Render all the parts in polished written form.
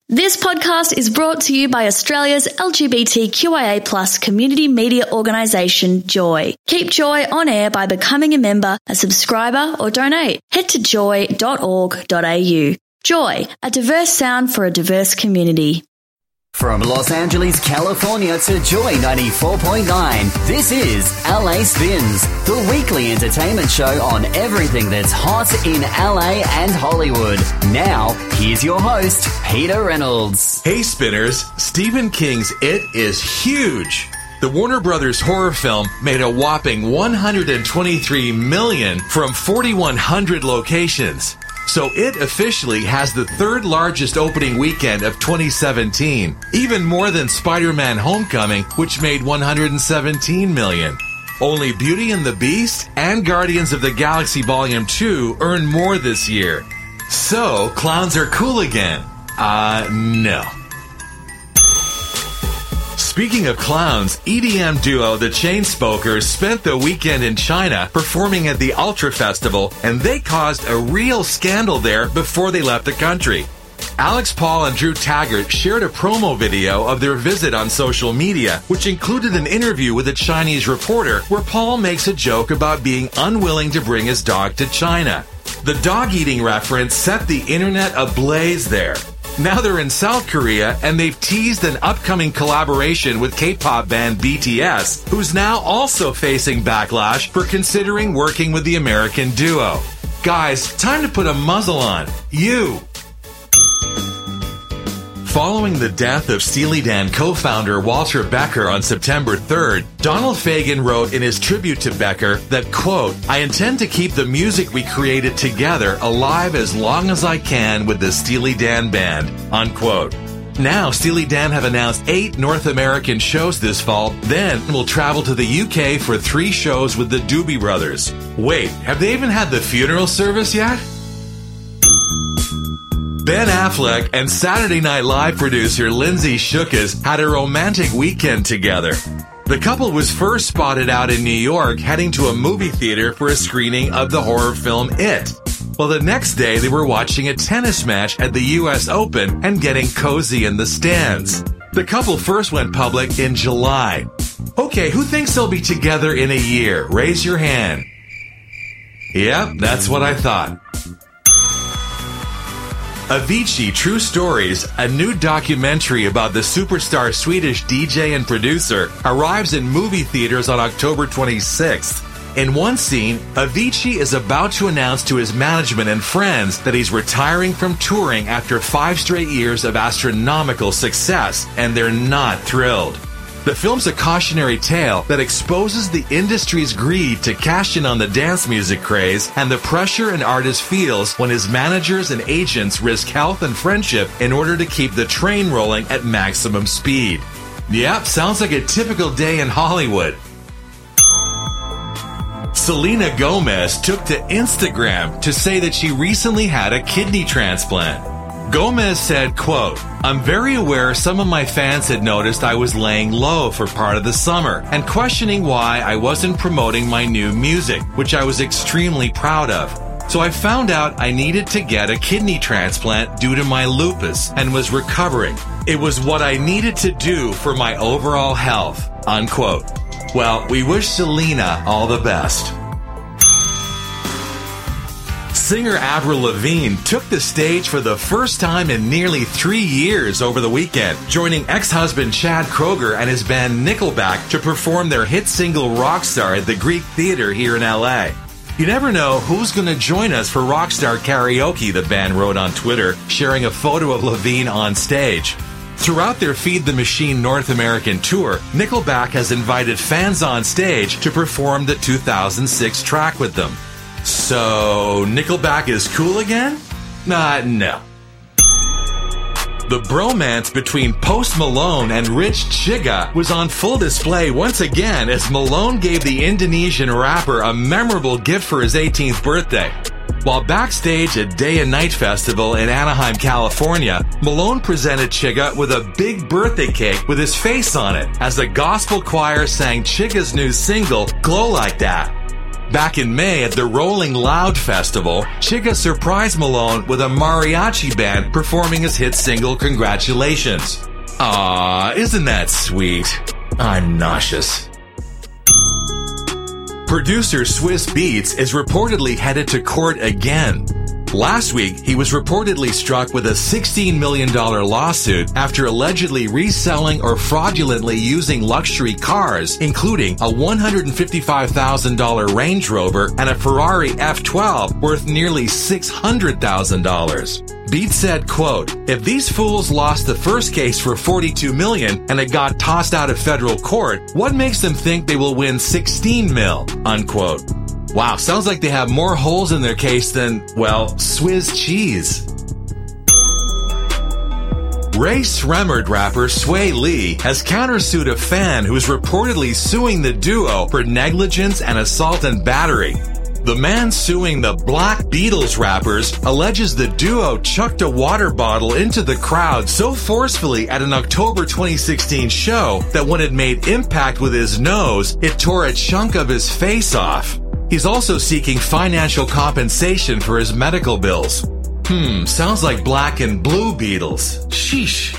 This podcast is brought to you by Australia's LGBTQIA+ community media organisation, Joy. Keep Joy on air by becoming a member, a subscriber or donate. Head to joy.org.au. Joy, a diverse sound for a diverse community. From Los Angeles, California to Joy 94.9, this is LA Spins, the weekly entertainment show on everything that's hot in LA and Hollywood. Now, here's your host, Peter Reynolds. Hey Spinners, Stephen King's It is huge. The Warner Brothers horror film made a whopping $123 million from 4,100 locations. So It officially has the third largest opening weekend of 2017, even more than Spider-Man Homecoming, which made $117 million. Only Beauty and the Beast and Guardians of the Galaxy Volume 2 earned more this year. So, clowns are cool again. No. Speaking of clowns, EDM duo The Chainsmokers spent the weekend in China performing at the Ultra Festival, and they caused a real scandal there before they left the country. Alex Paul and Drew Taggart shared a promo video of their visit on social media, which included an interview with a Chinese reporter where Paul makes a joke about being unwilling to bring his dog to China. The dog-eating reference set the internet ablaze there. Now they're in South Korea, and they've teased an upcoming collaboration with K-pop band BTS, who's now also facing backlash for considering working with the American duo. Guys, time to put a muzzle on. You! Following the death of Steely Dan co-founder Walter Becker on September 3rd, Donald Fagen wrote in his tribute to Becker that, quote, "I intend to keep the music we created together alive as long as I can with the Steely Dan Band," unquote. Now, Steely Dan have announced 8 North American shows this fall, then will travel to the UK for 3 shows with the Doobie Brothers. Wait, have they even had the funeral service yet? Ben Affleck and Saturday Night Live producer Lindsay Shookus had a romantic weekend together. The couple was first spotted out in New York heading to a movie theater for a screening of the horror film It. Well, the next day they were watching a tennis match at the US Open and getting cozy in the stands. The couple first went public in July. Okay, who thinks they'll be together in a year? Raise your hand. Yep, that's what I thought. Avicii True Stories, a new documentary about the superstar Swedish DJ and producer, arrives in movie theaters on October 26th. In one scene, Avicii is about to announce to his management and friends that he's retiring from touring after 5 straight years of astronomical success, and they're not thrilled. The film's a cautionary tale that exposes the industry's greed to cash in on the dance music craze and the pressure an artist feels when his managers and agents risk health and friendship in order to keep the train rolling at maximum speed. Yep, sounds like a typical day in Hollywood. Selena Gomez took to Instagram to say that she recently had a kidney transplant. Gomez said, quote, "I'm very aware some of my fans had noticed I was laying low for part of the summer and questioning why I wasn't promoting my new music, which I was extremely proud of. So I found out I needed to get a kidney transplant due to my lupus and was recovering. It was what I needed to do for my overall health," unquote. Well, we wish Selena all the best. Singer Avril Lavigne took the stage for the first time in nearly 3 years over the weekend, joining ex-husband Chad Kroeger and his band Nickelback to perform their hit single Rockstar at the Greek Theater here in LA. "You never know who's going to join us for Rockstar Karaoke," the band wrote on Twitter, sharing a photo of Lavigne on stage. Throughout their Feed the Machine North American tour, Nickelback has invited fans on stage to perform the 2006 track with them. So, Nickelback is cool again? No. The bromance between Post Malone and Rich Chigga was on full display once again as Malone gave the Indonesian rapper a memorable gift for his 18th birthday. While backstage at Day and Night Festival in Anaheim, California, Malone presented Chigga with a big birthday cake with his face on it as the gospel choir sang Chigga's new single, Glow Like That. Back in May at the Rolling Loud Festival, Chika surprised Malone with a mariachi band performing his hit single Congratulations. Aww, isn't that sweet? I'm nauseous. Producer Swiss Beats is reportedly headed to court again. Last week, he was reportedly struck with a $16 million lawsuit after allegedly reselling or fraudulently using luxury cars, including a $155,000 Range Rover and a Ferrari F12 worth nearly $600,000. Beats said, quote, "If these fools lost the first case for $42 million and it got tossed out of federal court, what makes them think they will win $16 mil?" Unquote. Wow, sounds like they have more holes in their case than, well, Swiss cheese. Ray Sremmurd rapper Sway Lee has countersued a fan who is reportedly suing the duo for negligence and assault and battery. The man suing the Black Beatles rappers alleges the duo chucked a water bottle into the crowd so forcefully at an October 2016 show that when it made impact with his nose, it tore a chunk of his face off. He's also seeking financial compensation for his medical bills. Sounds like Black and Blue Beatles. Sheesh.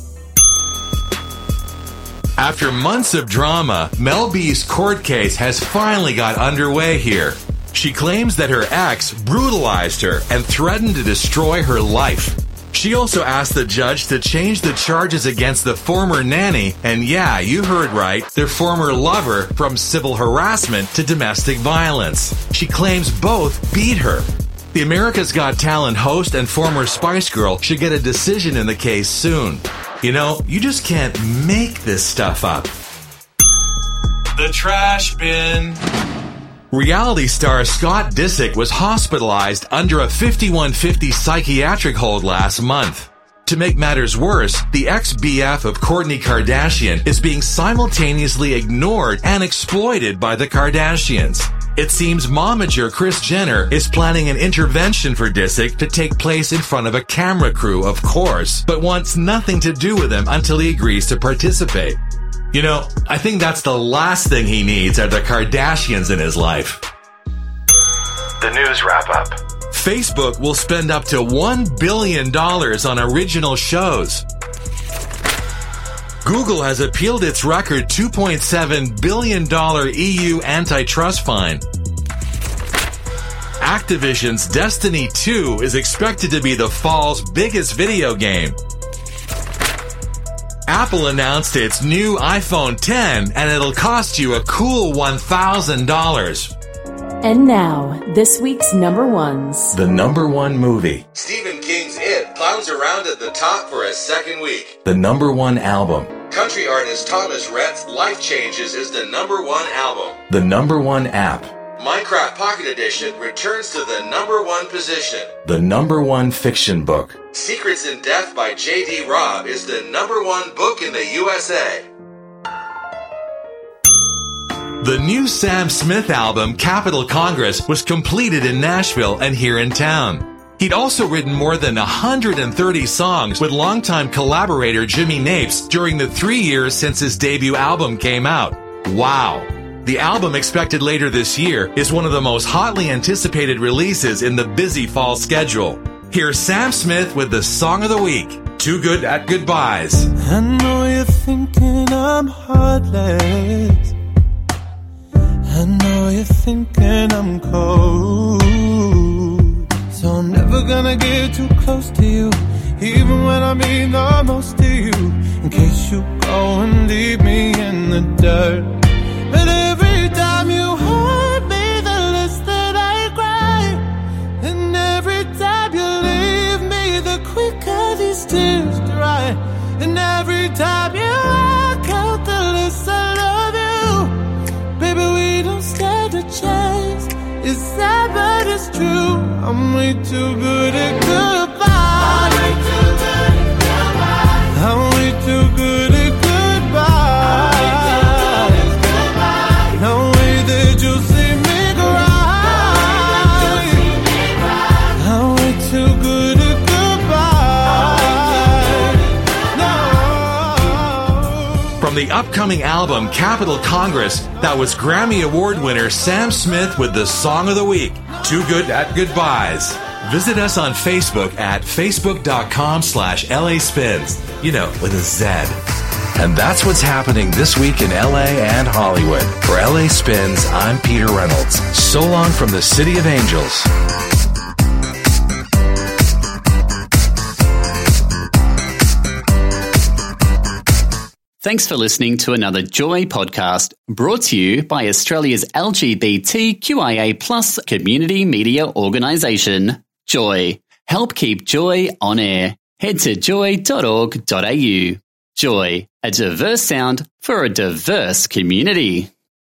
After months of drama, Mel B's court case has finally got underway here. She claims that her ex brutalized her and threatened to destroy her life. She also asked the judge to change the charges against the former nanny and, yeah, you heard right, their former lover from civil harassment to domestic violence. She claims both beat her. The America's Got Talent host and former Spice Girl should get a decision in the case soon. You know, you just can't make this stuff up. The trash bin. Reality star Scott Disick was hospitalized under a 5150 psychiatric hold last month. To make matters worse, the ex-BF of Kourtney Kardashian is being simultaneously ignored and exploited by the Kardashians. It seems momager Kris Jenner is planning an intervention for Disick to take place in front of a camera crew, of course, but wants nothing to do with him until he agrees to participate. You know, I think that's the last thing he needs are the Kardashians in his life. The news wrap-up. Facebook will spend up to $1 billion on original shows. Google has appealed its record $2.7 billion EU antitrust fine. Activision's Destiny 2 is expected to be the fall's biggest video game. Apple announced its new iPhone X, and it'll cost you a cool $1,000. And now, this week's number ones. The number one movie. Stephen King's It climbs around at the top for a second week. The number one album. Country artist Thomas Rhett's Life Changes is the number one album. The number one app. Minecraft Pocket Edition returns to the number one position. The number one fiction book. Secrets in Death by J.D. Robb is the number one book in the USA. The new Sam Smith album, Capitol Congress, was completed in Nashville and here in town. He'd also written more than 130 songs with longtime collaborator Jimmy Napes during the 3 years since his debut album came out. Wow. The album, expected later this year, is one of the most hotly anticipated releases in the busy fall schedule. Here's Sam Smith with the Song of the Week, Too Good at Goodbyes. I know you're thinking I'm heartless. I know you're thinking I'm cold. So I'm never gonna get too close to you, even when I mean the most to you, in case you go and leave me in the dirt. But every time you hurt me, the less that I cry. And every time you leave me, the quicker these tears dry. And every time you walk out, the less I love you. Baby, we don't stand a chance. It's sad, but it's true. I'm way too good at goodbye. I'm way too good at goodbye. I'm way too good at goodbye. No way that you'll see me cry. I'm way too good at goodbye. No. from the upcoming album Capitol Congress, that was Grammy Award winner Sam Smith with the Song of the Week, Too Good at Goodbyes. Visit us on Facebook at facebook.com/LA Spins, with a Z. And that's what's happening this week in LA and Hollywood. For LA Spins, I'm Peter Reynolds. So long from the City of Angels. Thanks for listening to another Joy podcast brought to you by Australia's LGBTQIA+ community media organisation, Joy. Help keep Joy on air. Head to joy.org.au. Joy, a diverse sound for a diverse community.